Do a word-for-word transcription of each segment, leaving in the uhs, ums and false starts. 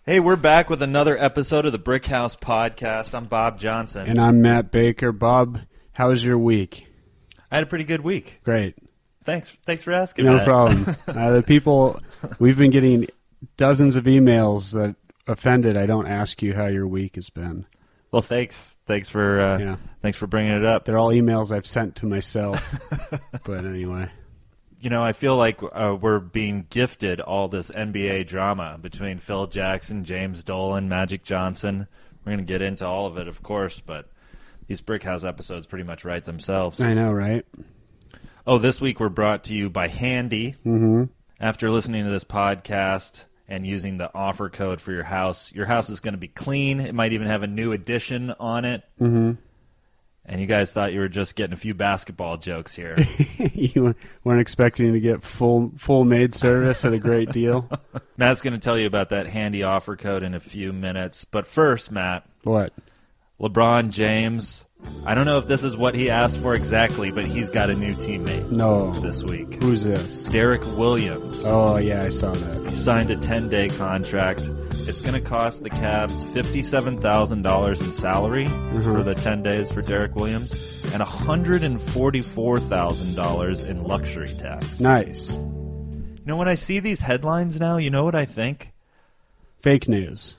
Hey, we're back with another episode of the Brick House Podcast. I'm Bob Johnson. And I'm Matt Baker. Bob, how was your week? I had a pretty good week. Great. Thanks Thanks for asking, No Matt. problem. uh, the people, we've been getting dozens of emails that offended I don't ask you how your week has been. Well, thanks. Thanks for uh, Yeah. thanks for bringing it up. They're all emails I've sent to myself. But anyway. You know, I feel like uh, we're being gifted all this N B A drama between Phil Jackson, James Dolan, Magic Johnson. We're going to get into all of it, of course, but these Brick House episodes pretty much write themselves. I know, right? Oh, this week we're brought to you by Handy. Mm-hmm. After listening to this podcast and using the offer code for your house, your house is going to be clean. It might even have a new addition on it. Mm-hmm. And you guys thought you were just getting a few basketball jokes here. You weren't expecting to get full full maid service at a great deal? Matt's going to tell you about that Handy offer code in a few minutes. But first, Matt, What? LeBron James, I don't know if this is what he asked for exactly, but he's got a new teammate No. this week. Who's this? Derek Williams. Oh, yeah, I saw that. He signed a ten-day contract. It's going to cost the Cavs fifty-seven thousand dollars in salary Mm-hmm. for the ten days for Derek Williams and one hundred forty-four thousand dollars in luxury tax. Nice. You know, when I see these headlines now, you know what I think? Fake news.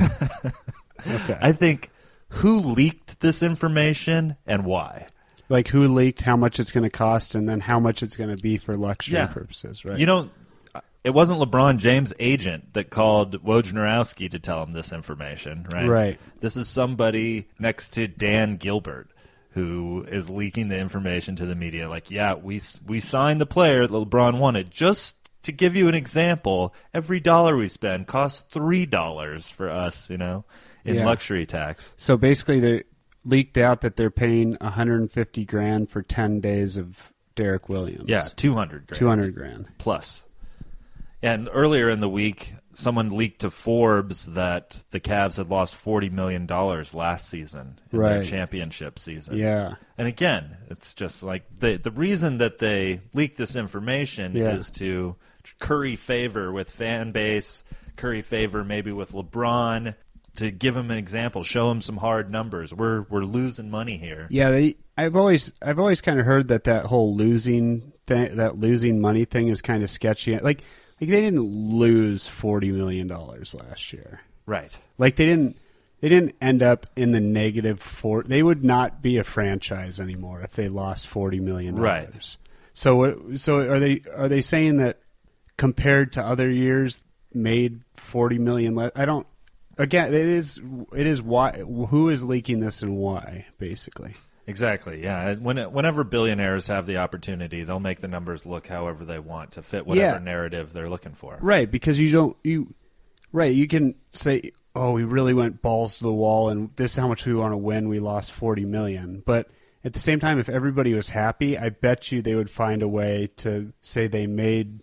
Okay. I think, who leaked this information and why? Like who leaked, how much it's going to cost, and then how much it's going to be for luxury Yeah. purposes, right? You know, it wasn't LeBron James' agent that called Wojnarowski to tell him this information, right? Right. This is somebody next to Dan Gilbert who is leaking the information to the media. Like, yeah, we we signed the player that LeBron wanted. Just to give you an example, every dollar we spend costs three dollars for us, you know, in Yeah. luxury tax. So basically, they leaked out that they're paying one hundred fifty grand for ten days of Derek Williams. Yeah, two hundred grand. two hundred grand. Plus. And earlier in the week, someone leaked to Forbes that the Cavs had lost forty million dollars last season in their Right. championship season. Yeah. And again, it's just like the the reason that they leaked this information Yeah. is to curry favor with fan base, curry favor maybe with LeBron, to give him an example, show him some hard numbers. We're we're losing money here. Yeah, they, I've always I've always kind of heard that that whole losing thing, that losing money thing is kind of sketchy. Like like they didn't lose forty million dollars last year. Right. Like they didn't they didn't end up in the negative four. They would not be a franchise anymore if they lost forty million dollars. Right. So what- so are they are they saying that compared to other years made forty million less? I don't. Again, it is it is why who is leaking this and why, basically. Exactly, yeah. When, whenever billionaires have the opportunity, they'll make the numbers look however they want to fit whatever Yeah. narrative they're looking for. Right, because you don't you right, you can say, "Oh, we really went balls to the wall and this is how much we want to win. We lost forty million." But at the same time, if everybody was happy, I bet you they would find a way to say they made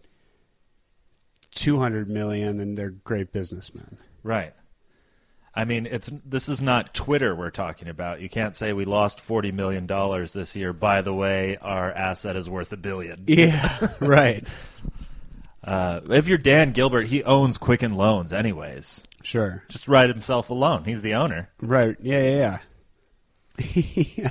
two hundred million and they're great businessmen. Right. I mean, it's this is not Twitter we're talking about. You can't say we lost forty million dollars this year. By the way, our asset is worth a billion. Yeah, right. Uh, if you're Dan Gilbert, he owns Quicken Loans anyways. Sure. Just write himself a loan. He's the owner. Right. Yeah, yeah, yeah.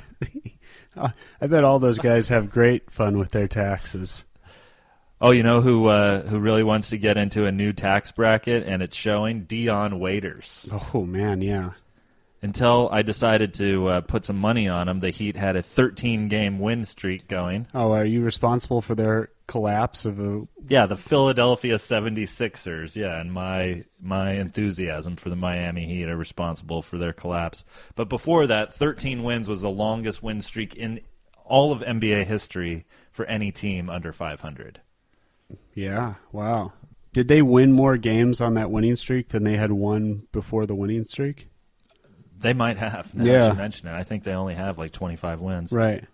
I bet all those guys have great fun with their taxes. Oh, you know who uh, who really wants to get into a new tax bracket, and it's showing? Dion Waiters. Oh, man, yeah. Until I decided to uh, put some money on him, the Heat had a thirteen-game win streak going. Oh, are you responsible for their collapse of a... Yeah, the Philadelphia seventy-sixers, yeah, and my my enthusiasm for the Miami Heat are responsible for their collapse. But before that, thirteen wins was the longest win streak in all of N B A history for any team under five hundred. Yeah, wow. Did they win more games on that winning streak than they had won before the winning streak? They might have, now Yeah. that you mention it. I think they only have like twenty-five wins. Right.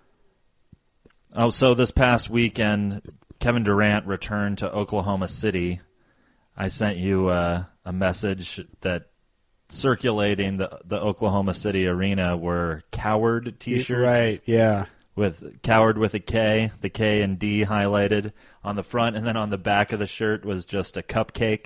Oh, so this past weekend, Kevin Durant returned to Oklahoma City. I sent you uh, a message that circulating the the Oklahoma City arena were Coward T-shirts. Right, yeah. With Coward with a K, the K and D highlighted on the front, and then on the back of the shirt was just a cupcake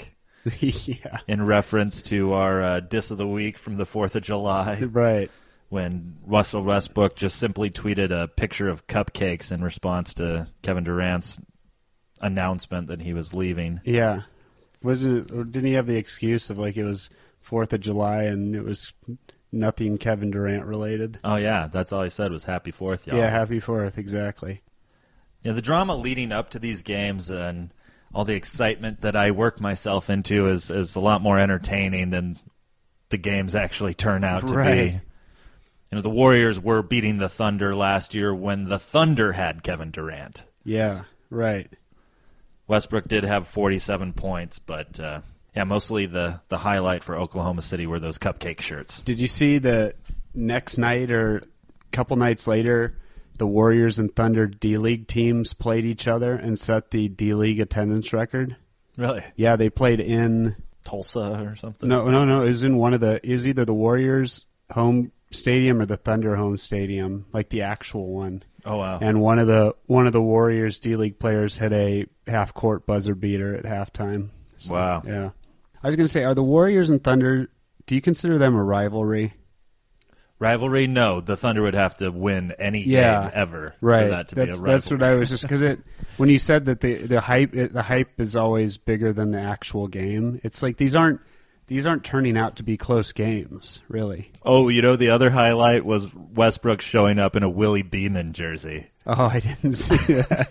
yeah. in reference to our uh, diss of the week from the fourth of July. Right. When Russell Westbrook just simply tweeted a picture of cupcakes in response to Kevin Durant's announcement that he was leaving. Yeah. Wasn't it, or didn't he have the excuse of like it was fourth of July and it was nothing Kevin Durant related? Oh, yeah. That's all he said was happy fourth, y'all. Yeah, happy fourth, exactly. Yeah, the drama leading up to these games and all the excitement that I work myself into is, is a lot more entertaining than the games actually turn out to Right. be. You know, the Warriors were beating the Thunder last year when the Thunder had Kevin Durant. Yeah, right. Westbrook did have forty-seven points, but uh, yeah, mostly the, the highlight for Oklahoma City were those cupcake shirts. Did you see the next night or a couple nights later, the Warriors and Thunder D-League teams played each other and set the D-League attendance record? Really? Yeah, they played in Tulsa or something? No, no, no. It was in one of the. It was either the Warriors' home stadium or the Thunder home stadium, like the actual one. Oh wow! And one of the one of the Warriors D League players hit a half court buzzer beater at halftime. So, wow! Yeah, I was going to say, are the Warriors and Thunder? Do you consider them a rivalry? Rivalry? No, the Thunder would have to win any Yeah, game ever right. for that to that's, be a rivalry. That's what I was just because it when you said that the the hype it, the hype is always bigger than the actual game. It's like these aren't these aren't turning out to be close games, really. Oh, you know, the other highlight was Westbrook showing up in a Willie Beeman jersey. Oh, I didn't see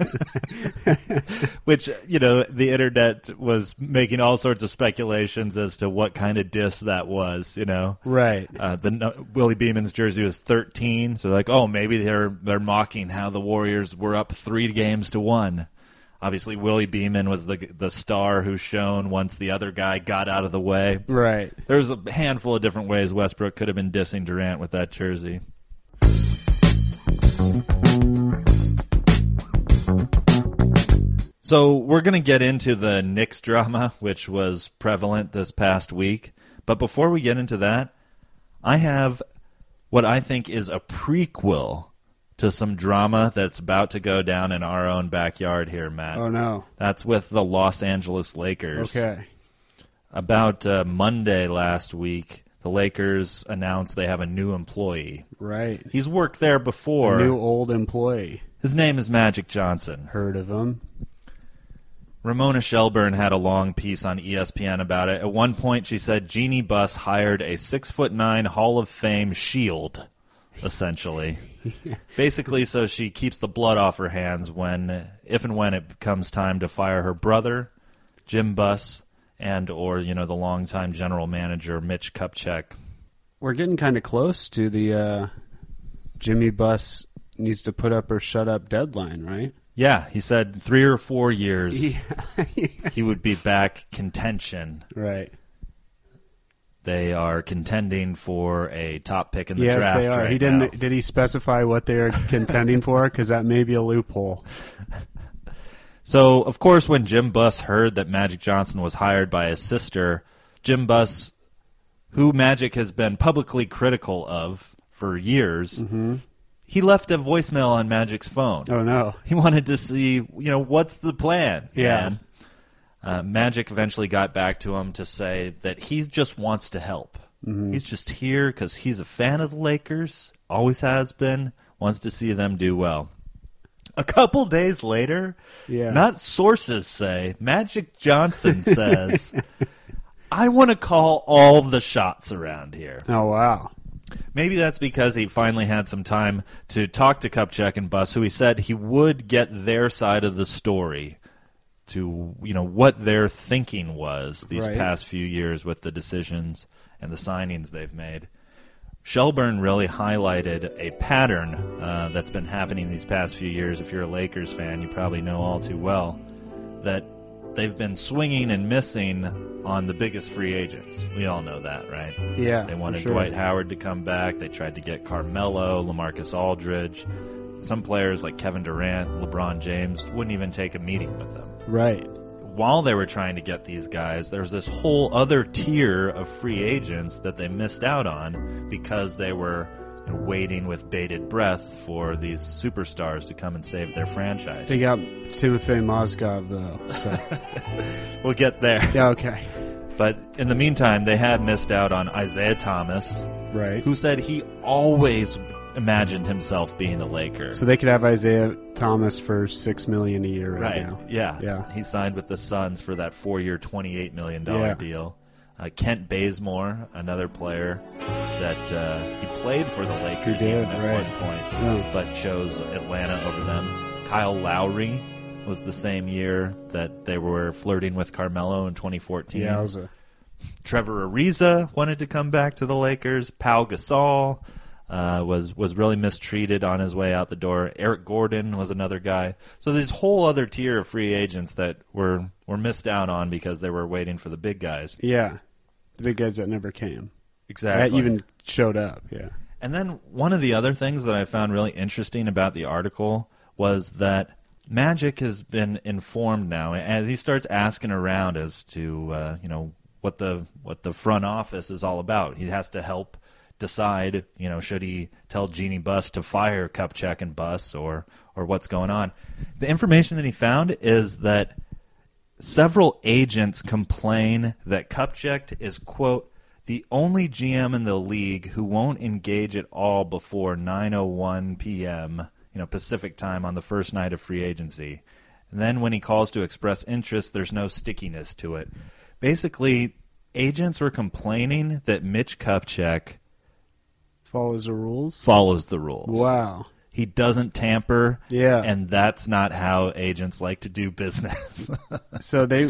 that. Which, you know, the internet was making all sorts of speculations as to what kind of diss that was, you know. Right. Uh, the no, Willie Beeman's jersey was thirteen, so like, oh, maybe they're they're mocking how the Warriors were up three games to one. Obviously, Willie Beeman was the the star who shone once the other guy got out of the way. Right. There's a handful of different ways Westbrook could have been dissing Durant with that jersey. So we're going to get into the Knicks drama, which was prevalent this past week. But before we get into that, I have what I think is a prequel to some drama that's about to go down in our own backyard here, Matt. Oh, no. That's with the Los Angeles Lakers. Okay. About uh, Monday last week, the Lakers announced they have a new employee. Right. He's worked there before. A new old employee. His name is Magic Johnson. Heard of him. Ramona Shelburne had a long piece on E S P N about it. At one point, she said Jeannie Buss hired a six foot nine Hall of Fame shield, essentially. Basically, so she keeps the blood off her hands when, if and when it comes time to fire her brother, Jim Buss, and or you know the longtime general manager Mitch Kupchak. We're getting kind of close to the uh, Jimmy Buss needs to put up or shut up deadline, right? Yeah, he said three or four years Yeah. he would be back contention. Right. They are contending for a top pick in the yes, draft. they are. Right he didn't. now. Did he specify what they're contending for? Because that may be a loophole. So, of course, when Jim Buss heard that Magic Johnson was hired by his sister, Jim Buss, who Magic has been publicly critical of for years, Mm-hmm. he left a voicemail on Magic's phone. Oh no. He wanted to see, you know, what's the plan? Yeah. Man? Uh, Magic eventually got back to him to say that he just wants to help. Mm-hmm. He's just here because he's a fan of the Lakers, always has been, wants to see them do well. A couple days later, Yeah. not sources say, Magic Johnson says, I want to call all the shots around here. Oh wow. Maybe that's because he finally had some time to talk to Kupchak and Buss, who he said he would get their side of the story to, you know, what their thinking was these Right. past few years with the decisions and the signings they've made. Shelburne really highlighted a pattern uh, that's been happening these past few years. If you're a Lakers fan, you probably know all too well that they've been swinging and missing on the biggest free agents. We all know that, right? Yeah. They wanted for sure. Dwight Howard to come back. They tried to get Carmelo, LaMarcus Aldridge. Some players like Kevin Durant, LeBron James wouldn't even take a meeting with them. Right. While they were trying to get these guys, there's this whole other tier of free agents that they missed out on because they were you know, waiting with bated breath for these superstars to come and save their franchise. They got Timofey Mozgov though. So We'll get there. yeah. Okay. But in the meantime, they had missed out on Isaiah Thomas, Right. who said he always imagined himself being a Laker. So they could have Isaiah Thomas for six million a year right, Right. now. Yeah. Yeah. He signed with the Suns for that four-year, twenty-eight million dollars Yeah. deal. Uh, Kent Bazemore, another player that uh, he played for the Lakers He did, even at right. one point, Yeah. but chose Atlanta over them. Kyle Lowry was the same year that they were flirting with Carmelo in twenty fourteen. Yeah, it was a, Trevor Ariza wanted to come back to the Lakers. Pau Gasol uh, was was really mistreated on his way out the door. Eric Gordon was another guy. So there's a whole other tier of free agents that were were missed out on because they were waiting for the big guys. yeah, the big guys that never came. Exactly. That even showed up, yeah. And then one of the other things that I found really interesting about the article was that Magic has been informed now, and he starts asking around as to uh, you know what the what the front office is all about. He has to help decide, you know, should he tell Jeannie Buss to fire Kupchak and Buss, or or what's going on. The information that he found is that several agents complain that Kupchak is, quote, the only G M in the league who won't engage at all before nine oh one p.m., you know, Pacific time on the first night of free agency. And then when he calls to express interest, there's no stickiness to it. Basically, agents were complaining that Mitch Kupchak Follows the rules? follows the rules. Wow. He doesn't tamper, Yeah. and that's not how agents like to do business. So they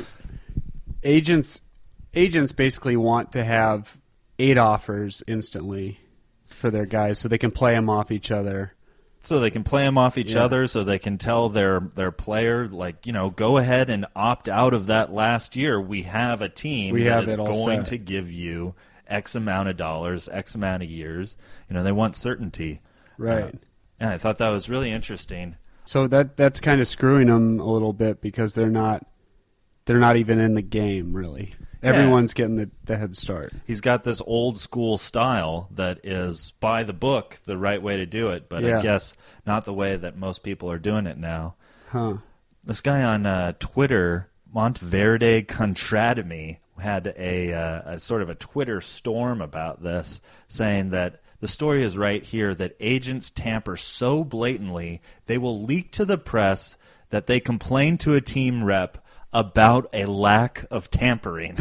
agents agents basically want to have eight offers instantly for their guys so they can play them off each other. So they can play them off each Yeah. other, so they can tell their their player, like, you know, go ahead and opt out of that last year. We have a team We that have is it all going set. to give you X amount of dollars, X amount of years. You know, they want certainty. Right. Uh, and I thought that was really interesting. So that that's kind of screwing them a little bit because they're not they're not even in the game really. Yeah. Everyone's getting the, the head start. He's got this old school style that is by the book, the right way to do it, but Yeah. I guess not the way that most people are doing it now. Huh. This guy on uh, Twitter, Montverde Contrademy, had a, uh, a sort of a Twitter storm about this, saying that the story is right here that agents tamper so blatantly they will leak to the press that they complain to a team rep about a lack of tampering.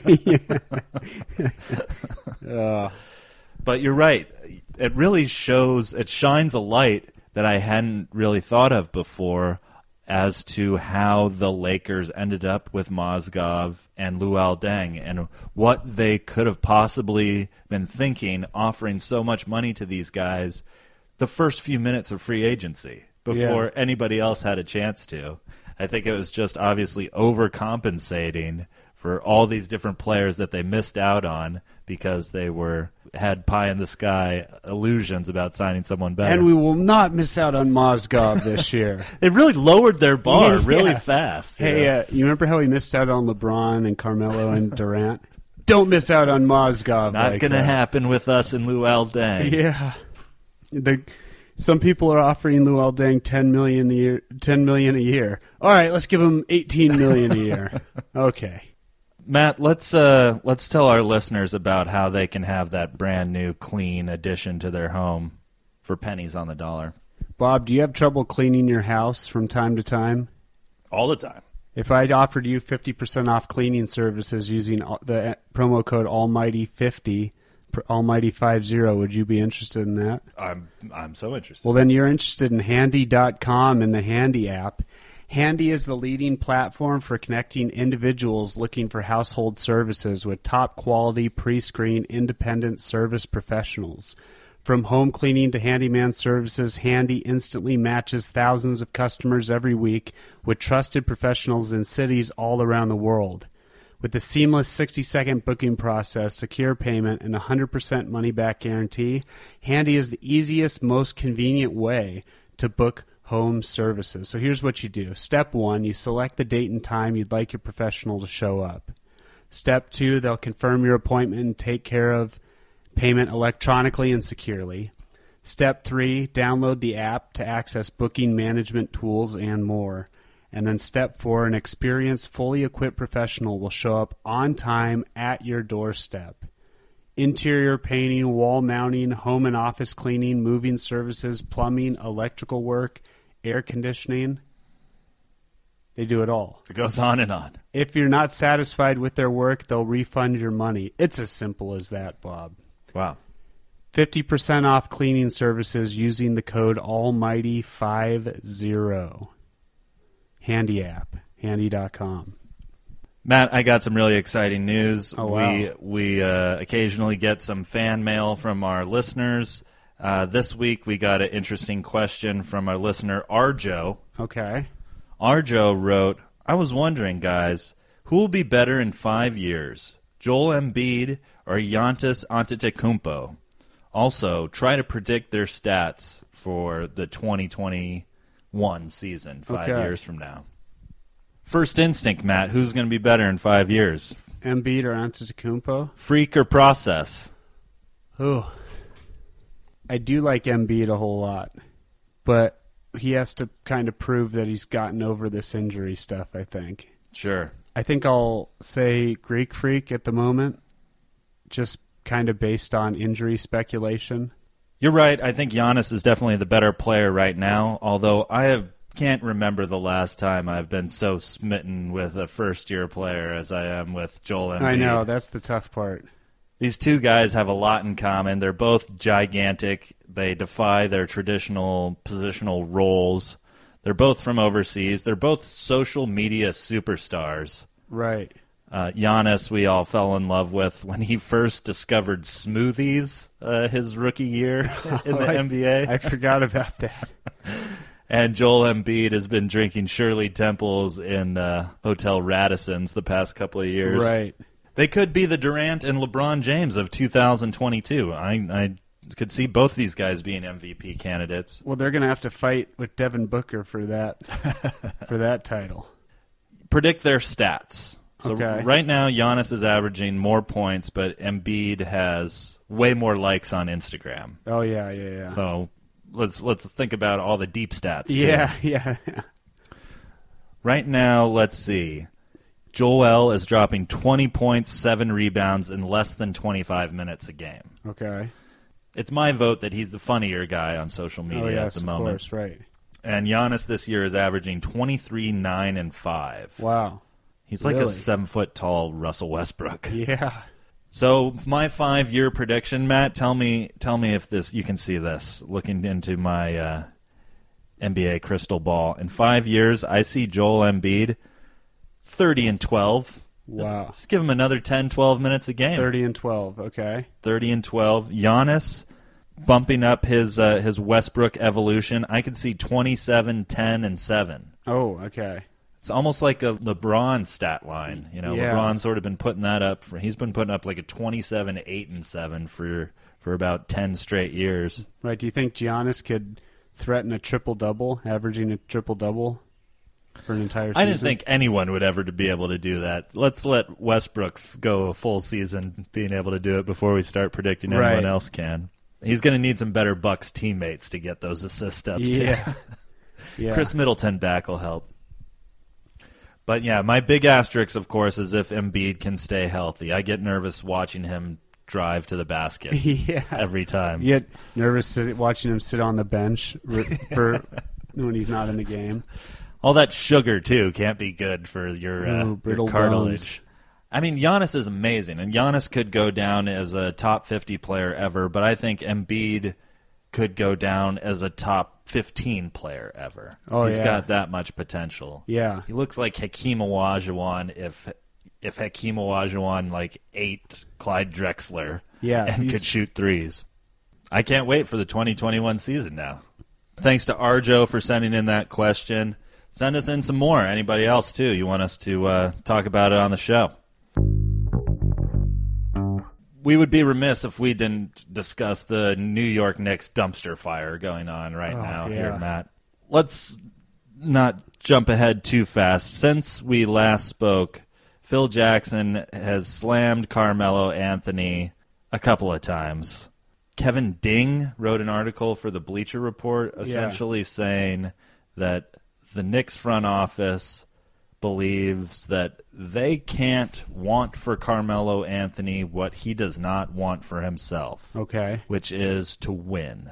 Uh, But you're right. It really shows, it shines a light that I hadn't really thought of before as to how the Lakers ended up with Mozgov and Luol Deng and what they could have possibly been thinking offering so much money to these guys the first few minutes of free agency before Yeah. anybody else had a chance to. I think it was just obviously overcompensating for all these different players that they missed out on because they were had pie in the sky illusions about signing someone better. and we will not miss out on Mozgov this year. They really lowered their bar Yeah. really fast. you Hey, know? uh, you remember how we missed out on LeBron and Carmelo and Durant? Don't miss out on Mozgov. not like going to that. happen with us in Luol Deng. Yeah, the some people are offering Luol Deng ten million a year. Ten million a year. All right, let's give him eighteen million a year. Okay. Matt, let's uh, let's tell our listeners about how they can have that brand new, clean addition to their home for pennies on the dollar. Bob, do you have trouble cleaning your house from time to time? All the time. If I offered you fifty percent off cleaning services using al- the promo code Almighty fifty, Almighty fifty, would you be interested in that? I'm I'm so interested. Well, then you're interested in Handy dot com and the Handy app. Handy is the leading platform for connecting individuals looking for household services with top-quality, pre-screened, independent service professionals. From home cleaning to handyman services, Handy instantly matches thousands of customers every week with trusted professionals in cities all around the world. With a seamless sixty-second booking process, secure payment, and a one hundred percent money-back guarantee, Handy is the easiest, most convenient way to book home services. So here's what you do. Step one, you select the date and time you'd like your professional to show up. Step two, they'll confirm your appointment and take care of payment electronically and securely. Step three, download the app to access booking management tools and more. And then step four, an experienced, fully equipped professional will show up on time at your doorstep. Interior painting, wall mounting, home and office cleaning, moving services, plumbing, electrical work, air conditioning. They do it all. It goes on and on. If you're not satisfied with their work, they'll refund your money. It's as simple as that, Bob. Wow. fifty percent off cleaning services using the code almighty fifty. Handy app, handy dot com. Matt, I got some really exciting news. Oh, wow. We we uh, occasionally get some fan mail from our listeners. Uh, this week we got an interesting question from our listener, Arjo. Okay. Arjo wrote, I was wondering, guys, who will be better in five years, Joel Embiid or Giannis Antetokounmpo? Also, try to predict their stats for the twenty twenty-one season, five Okay. years from now. First instinct, Matt, who's going to be better in five years? Embiid or Antetokounmpo? Freak or process? Oh. I do like Embiid a whole lot, but he has to kind of prove that he's gotten over this injury stuff, I think. Sure. I think I'll say Greek Freak at the moment, just kind of based on injury speculation. You're right. I think Giannis is definitely the better player right now, although I have, can't remember the last time I've been so smitten with a first-year player as I am with Joel Embiid. I know, that's the tough part. These two guys have a lot in common. They're both gigantic. They defy their traditional positional roles. They're both from overseas. They're both social media superstars. Right. Uh, Giannis, we all fell in love with when he first discovered smoothies uh, his rookie year in the I, N B A. I forgot about that. And Joel Embiid has been drinking Shirley Temples in uh, Hotel Radissons the past couple of years. Right. They could be the Durant and LeBron James of two thousand twenty-two. I, I could see both these guys being M V P candidates. Well, they're going to have to fight with Devin Booker for that for that title. Predict their stats. So Okay. right now, Giannis is averaging more points, but Embiid has way more likes on Instagram. Oh yeah, yeah, yeah. So let's let's think about all the deep stats. too. yeah, yeah. Right now, let's see. Joel is dropping twenty points, seven rebounds in less than twenty-five minutes a game. Okay. It's my vote that he's the funnier guy on social media Oh yes, at the of moment. course, right. And Giannis this year is averaging twenty-three, nine, and five. Wow. He's like a Really? seven-foot-tall Russell Westbrook. Yeah. So my five-year prediction, Matt, tell me tell me if this you can see this, looking into my uh, N B A crystal ball. In five years, I see Joel Embiid thirty and twelve. Wow. Just give him another ten, twelve minutes a game. Thirty and twelve. Okay. thirty and twelve. Giannis bumping up his uh, his Westbrook evolution. I could see twenty-seven, ten, and seven. Oh, okay. It's almost like a LeBron stat line. You know, Yeah. LeBron's sort of been putting that up for. He's been putting up like a twenty-seven, eight, and seven for for about ten straight years. Right. Do you think Giannis could threaten a triple double, averaging a triple double for an entire season? I didn't think anyone would ever to be able to do that. Let's let Westbrook f- go a full season being able to do it before we start predicting anyone Right. else can. He's going to need some better Bucks teammates to get those assist ups. Yeah. yeah. Chris Middleton back will help. But yeah, my big asterisk, of course, is if Embiid can stay healthy. I get nervous watching him drive to the basket yeah. every time. You get nervous sit, watching him sit on the bench r- for when he's not in the game. All that sugar, too, can't be good for your, uh, Ooh, your brittle cartilage. I mean, Giannis is amazing, and Giannis could go down as a top fifty player ever, but I think Embiid could go down as a top fifteen player ever. Oh, He's yeah. got that much potential. Yeah. He looks like Hakeem Olajuwon if if Hakeem Olajuwon like ate Clyde Drexler Yeah, and he's- could shoot threes. I can't wait for the twenty twenty-one season now. Thanks to Arjo for sending in that question. Send us in some more. Anybody else, too, you want us to uh, talk about it on the show. We would be remiss if we didn't discuss the New York Knicks dumpster fire going on right Oh, now yeah. here, Matt. Let's not jump ahead too fast. Since we last spoke, Phil Jackson has slammed Carmelo Anthony a couple of times. Kevin Ding wrote an article for the Bleacher Report essentially saying that the Knicks front office believes that they can't want for Carmelo Anthony what he does not want for himself. Okay. Which is to win.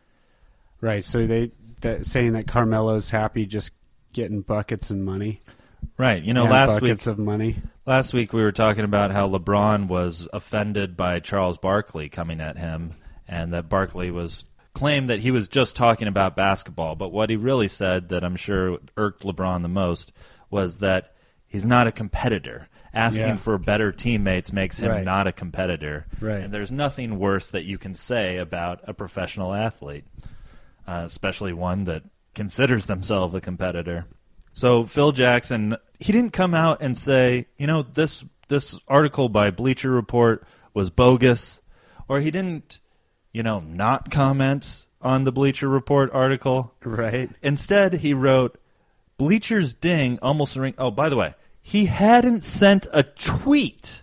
Right, so they that, saying that Carmelo's happy just getting buckets and money. Right. You know, and last buckets week of money. Last week we were talking about how LeBron was offended by Charles Barkley coming at him, and that Barkley was claimed that he was just talking about basketball, but what he really said that I'm sure irked LeBron the most was that he's not a competitor. Asking Yeah. for better teammates makes him Right. not a competitor. Right. And there's nothing worse that you can say about a professional athlete, uh, especially one that considers themselves a competitor. So Phil Jackson, he didn't come out and say, you know, this this article by Bleacher Report was bogus, or he didn't, you know, not comment on the Bleacher Report article. Right. Instead, he wrote, Bleacher's ding almost ring. Oh, by the way, he hadn't sent a tweet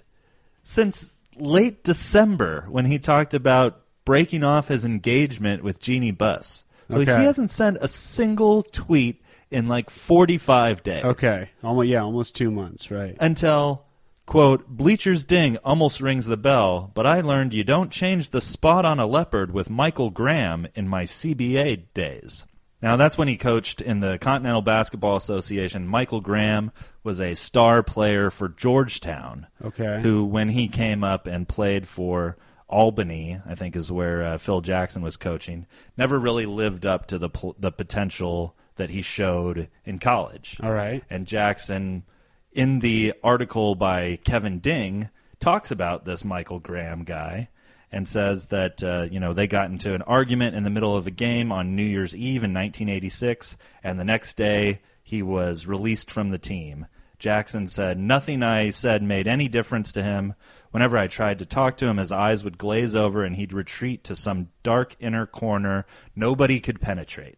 since late December when he talked about breaking off his engagement with Jeannie Buss. So Okay. he hasn't sent a single tweet in like forty-five days. Okay. Almost, yeah, almost two months, right. Until, quote, Bleacher's ding almost rings the bell, but I learned you don't change the spot on a leopard with Michael Graham in my C B A days. Now, that's when he coached in the Continental Basketball Association. Michael Graham was a star player for Georgetown, Okay. who, when he came up and played for Albany, I think is where uh, Phil Jackson was coaching, never really lived up to the pl- the potential that he showed in college. All right. And Jackson, in the article by Kevin Ding, talks about this Michael Graham guy and says that uh, you know they got into an argument in the middle of a game on New Year's Eve in nineteen eighty-six, and the next day he was released from the team. Jackson said, nothing I said made any difference to him. Whenever I tried to talk to him, his eyes would glaze over and he'd retreat to some dark inner corner nobody could penetrate.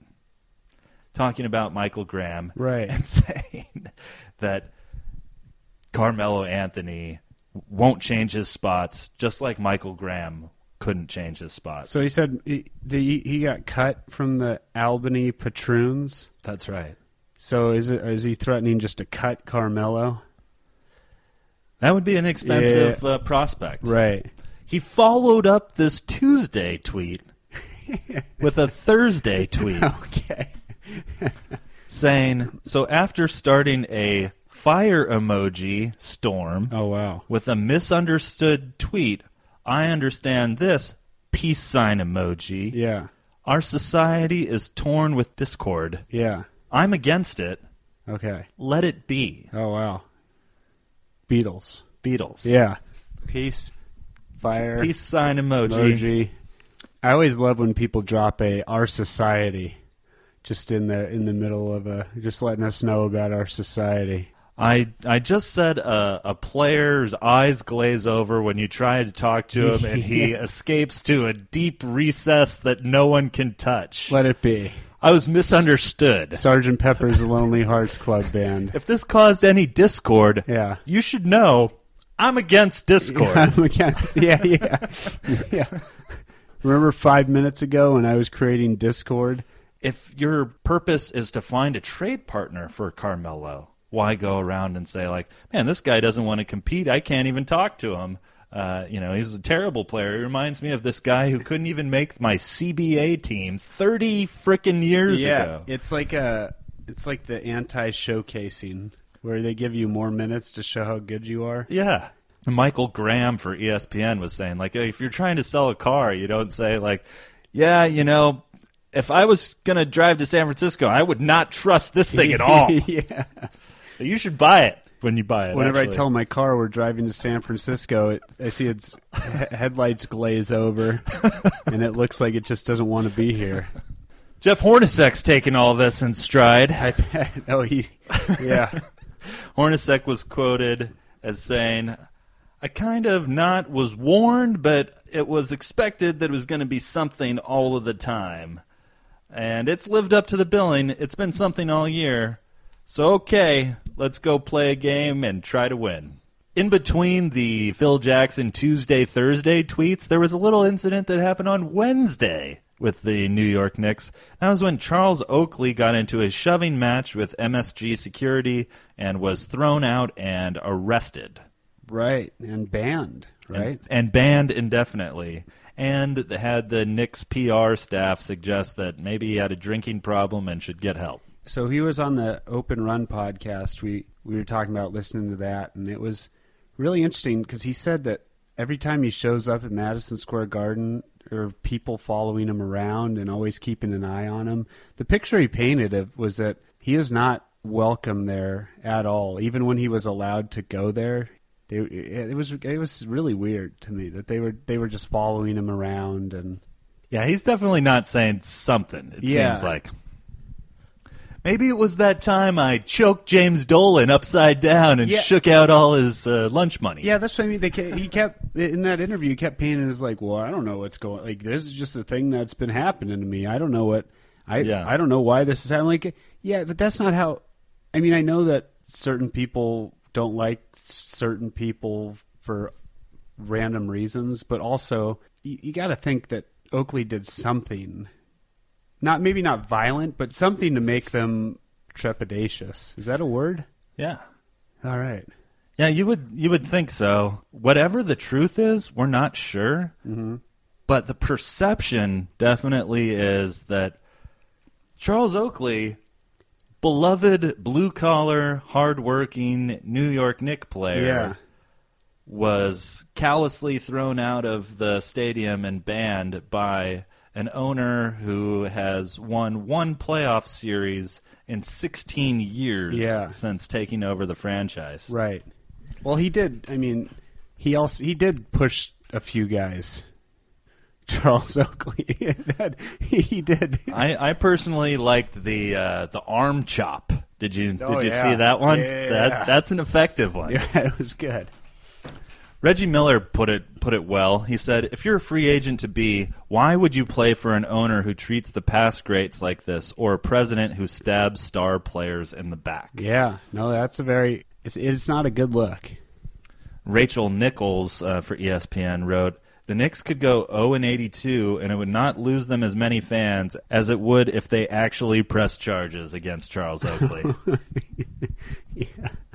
Talking about Michael Graham, Right. and saying that Carmelo Anthony won't change his spots, just like Michael Graham couldn't change his spots. So he said he, he he got cut from the Albany Patroons. That's right. So is it is he threatening just to cut Carmelo? That would be an expensive uh, prospect. Right. He followed up this Tuesday tweet with a Thursday tweet Okay. saying, so after starting a fire emoji storm Oh wow. with a misunderstood tweet, I understand this peace sign emoji. Yeah. Our society is torn with discord. Yeah. I'm against it. Okay. Let it be. Oh wow. Beatles. Beatles. Yeah. Peace. Fire. Peace sign emoji. Emoji. I always love when people drop a our society just in the in the middle of a just letting us know about our society. I I just said a, a player's eyes glaze over when you try to talk to him and he escapes to a deep recess that no one can touch. Let it be. I was misunderstood. Sergeant Pepper's Lonely Hearts Club Band. If this caused any discord, Yeah. you should know I'm against discord. I'm against, yeah, yeah, yeah. Remember five minutes ago when I was creating Discord? If your purpose is to find a trade partner for Carmelo, why go around and say, like, man, this guy doesn't want to compete. I can't even talk to him. Uh, you know, he's a terrible player. He reminds me of this guy who couldn't even make my C B A team thirty frickin' years yeah, ago. it's like a, it's like the anti-showcasing where they give you more minutes to show how good you are. Yeah. Michael Graham for E S P N was saying, like, if you're trying to sell a car, you don't say, like, yeah, you know, if I was going to drive to San Francisco, I would not trust this thing at all. Yeah. You should buy it when you buy it. Whenever actually. I tell my car we're driving to San Francisco, it, I see its he- headlights glaze over, and it looks like it just doesn't want to be here. Jeff Hornacek's taking all this in stride. I bet. Oh, he, yeah. Hornacek was quoted as saying, I kind of not was warned, but it was expected that it was going to be something all of the time. And it's lived up to the billing. It's been something all year. So, okay, let's go play a game and try to win. In between the Phil Jackson Tuesday, Thursday tweets, there was a little incident that happened on Wednesday with the New York Knicks. That was when Charles Oakley got into a shoving match with M S G security and was thrown out and arrested. Right, and banned, right? And, and banned indefinitely. And had the Knicks P R staff suggest that maybe he had a drinking problem and should get help. So he was on the Open Run podcast. We, we were talking about listening to that, and it was really interesting because he said that every time he shows up at Madison Square Garden, there are people following him around and always keeping an eye on him. The picture he painted of was that he was not welcome there at all. Even when he was allowed to go there, they, it was it was really weird to me that they were they were just following him around. And yeah, he's definitely not saying something. It yeah. seems like. Maybe it was that time I choked James Dolan upside down and yeah. shook out all his uh, lunch money. Yeah, that's what I mean. They kept, he kept in that interview. He kept painting it as like, well, I don't know what's going. Like, this is just a thing that's been happening to me. I don't know what. I yeah. I don't know why this is happening. Like, yeah, but that's not how. I mean, I know that certain people don't like certain people for random reasons, but also you, you got to think that Oakley did something. Not maybe not violent, but something to make them trepidatious. Is that a word? Yeah. All right. Yeah, you would you would think so. Whatever the truth is, we're not sure. Mm-hmm. But the perception definitely is that Charles Oakley, beloved blue-collar, hard-working New York Knicks player, Yeah. was callously thrown out of the stadium and banned by an owner who has won one playoff series in sixteen years yeah. since taking over the franchise. Right. Well, he did. I mean, he also he did push a few guys. Charles Oakley. he did. I, I personally liked the uh, the arm chop. Did you did Oh, you yeah. see that one? Yeah. That that's an effective one. Yeah, it was good. Reggie Miller put it put it well. He said, "If you're a free agent to be, why would you play for an owner who treats the past greats like this, or a president who stabs star players in the back?" Yeah, no, that's a very. It's it's not a good look. Rachel Nichols uh, for E S P N wrote, "The Knicks could go oh and eighty-two, and it would not lose them as many fans as it would if they actually pressed charges against Charles Oakley." Yeah.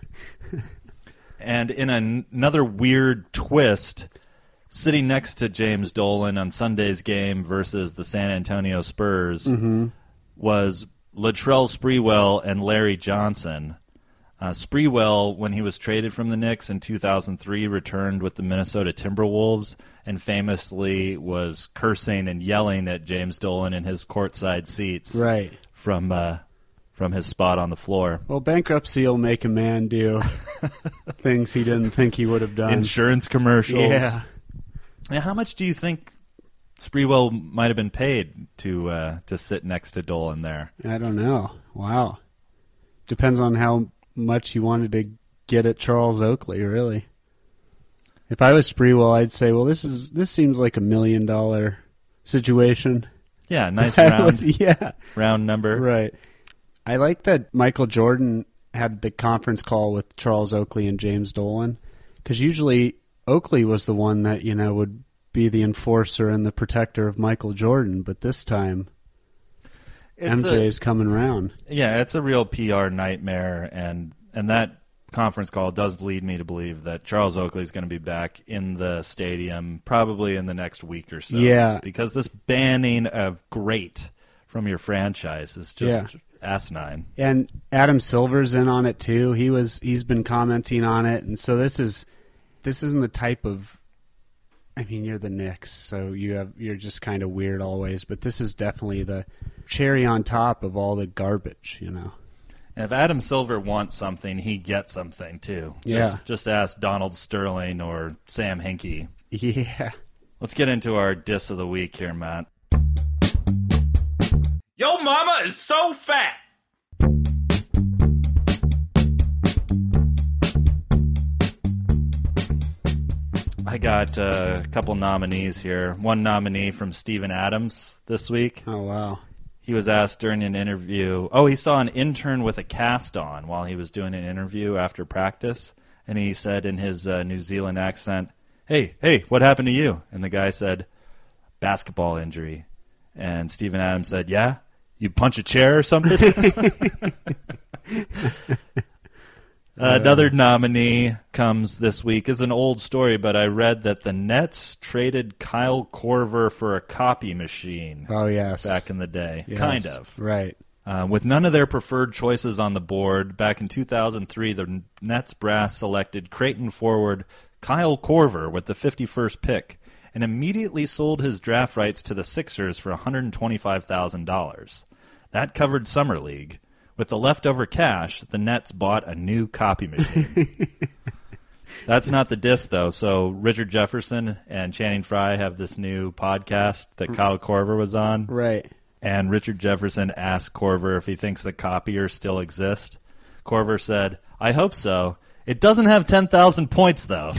And in an- another weird twist, sitting next to James Dolan on Sunday's game versus the San Antonio Spurs Mm-hmm. was Latrell Sprewell and Larry Johnson. Uh, Sprewell, when he was traded from the Knicks in two thousand three, returned with the Minnesota Timberwolves and famously was cursing and yelling at James Dolan in his courtside seats Right. from uh, from his spot on the floor. Well, bankruptcy will make a man do things he didn't think he would have done. Insurance commercials. Yeah. Now, how much do you think Sprewell might have been paid to uh, to sit next to Dolan there? I don't know. Wow. Depends on how much you wanted to get at Charles Oakley, really. If I was Sprewell, I'd say, well, this is this seems like a million dollar situation. Yeah, nice round, yeah, round number. right. I like that Michael Jordan had the conference call with Charles Oakley and James Dolan, because usually Oakley was the one that, you know, would be the enforcer and the protector of Michael Jordan, but this time It's M J's a, coming around. Yeah, it's a real P R nightmare, and and that conference call does lead me to believe that Charles Oakley is going to be back in the stadium probably in the next week or so. Yeah. Because this banning of great from your franchise is just Yeah. asinine. And Adam Silver's in on it too. He was he's been commenting on it, and so this is this isn't the type of. I mean, you're the Knicks, so you have you're just kind of weird always, but this is definitely the cherry on top of all the garbage, you know. And if Adam Silver wants something, he gets something too. Just, Yeah. Just ask Donald Sterling or Sam Hinkie. Yeah. Let's get into our diss of the week here, Matt. Yo mama is so fat. I got uh, a couple nominees here. One nominee from Steven Adams this week. Oh wow. He was asked during an interview. Oh, he saw an intern with a cast on while he was doing an interview after practice, and he said in his uh, New Zealand accent, "Hey, hey, what happened to you?" And the guy said, "Basketball injury." And Steven Adams said, yeah, you punch a chair or something? Another nominee comes this week. It's an old story, but I read that the Nets traded Kyle Korver for a copy machine. Oh, yes. Back in the day. Yes. Kind of. Right. Uh, with none of their preferred choices on the board, back in two thousand three, the Nets brass selected Creighton forward Kyle Korver with the fifty-first pick and immediately sold his draft rights to the Sixers for one hundred twenty-five thousand dollars. That covered Summer League. With the leftover cash, the Nets bought a new copy machine. That's not the diss, though. So Richard Jefferson and Channing Frye have this new podcast that Kyle Korver was on. Right. And Richard Jefferson asked Korver if he thinks the copier still exists. Korver said, I hope so. It doesn't have ten thousand points, though.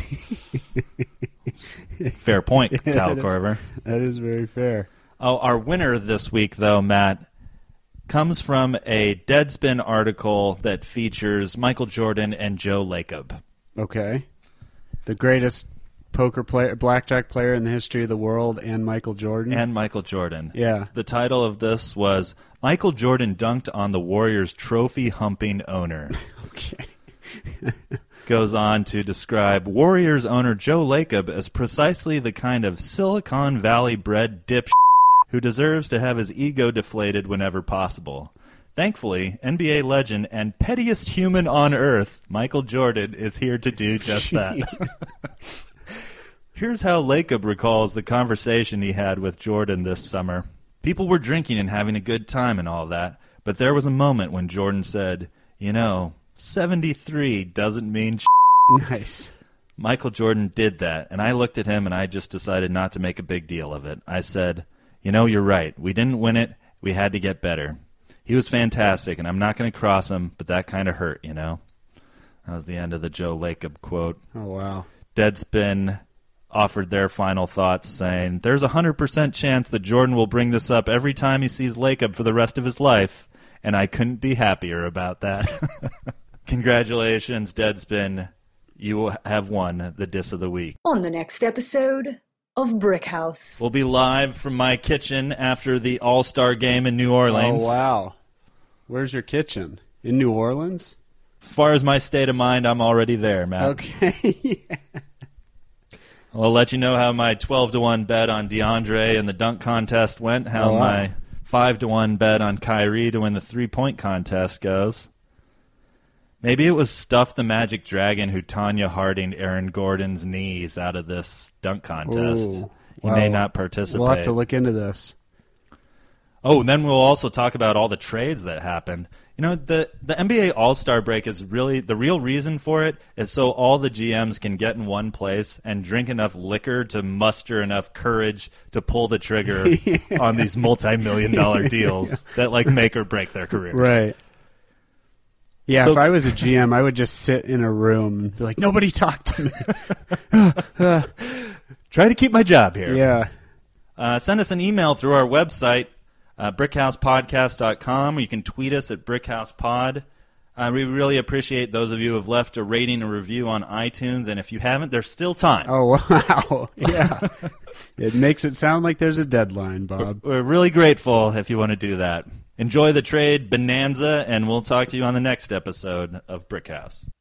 Fair point, Kyle that Korver. Is, that is very fair. Oh, our winner this week, though, Matt, comes from a Deadspin article that features Michael Jordan and Joe Lacob. Okay. The greatest poker player, blackjack player in the history of the world, and Michael Jordan. And Michael Jordan. Yeah. The title of this was Michael Jordan dunked on the Warriors' trophy-humping owner. Okay. Goes on to describe Warriors owner Joe Lacob as precisely the kind of Silicon Valley-bred dipshit who deserves to have his ego deflated whenever possible. Thankfully, N B A legend and pettiest human on earth, Michael Jordan, is here to do just that. Here's how Lacob recalls the conversation he had with Jordan this summer. People were drinking and having a good time and all that, but there was a moment when Jordan said, you know, seventy-three doesn't mean shit. Nice. Michael Jordan did that, and I looked at him and I just decided not to make a big deal of it. I said, you know, you're right. We didn't win it. We had to get better. He was fantastic, and I'm not going to cross him, but that kind of hurt, you know? That was the end of the Joe Lacob quote. Oh, wow. Deadspin offered their final thoughts, saying, there's a one hundred percent chance that Jordan will bring this up every time he sees Lacob for the rest of his life, and I couldn't be happier about that. Congratulations, Deadspin. You will have won the Diss of the Week. On the next episode of Brick House. We'll be live from my kitchen after the All-Star game in New Orleans. Oh, wow. Where's your kitchen? In New Orleans? As far as my state of mind, I'm already there, Matt. Okay. Yeah. I'll let you know how my twelve to one bet on DeAndre in the dunk contest went, how Oh, wow. my five to one bet on Kyrie to win the three-point contest goes. Maybe it was Stuff the Magic Dragon who Tanya Harding Aaron Gordon's knees out of this dunk contest. Ooh, he wow. may not participate. We'll have to look into this. Oh, and then we'll also talk about all the trades that happened. You know, the the N B A All-Star break is really, the real reason for it is so all the G Ms can get in one place and drink enough liquor to muster enough courage to pull the trigger yeah. on these multi-million dollar deals that, like, make or break their careers. Right. Yeah, So- if I was a G M, I would just sit in a room and be like, nobody talk to me. Try to keep my job here. Yeah. Uh, send us an email through our website, uh, brickhouse podcast dot com, or you can tweet us at brickhousepod. Uh, we really appreciate those of you who have left a rating and review on iTunes, and if you haven't, there's still time. Oh, wow. Yeah. It makes it sound like there's a deadline, Bob. We're really grateful if you want to do that. Enjoy the trade bonanza, and we'll talk to you on the next episode of Brick House.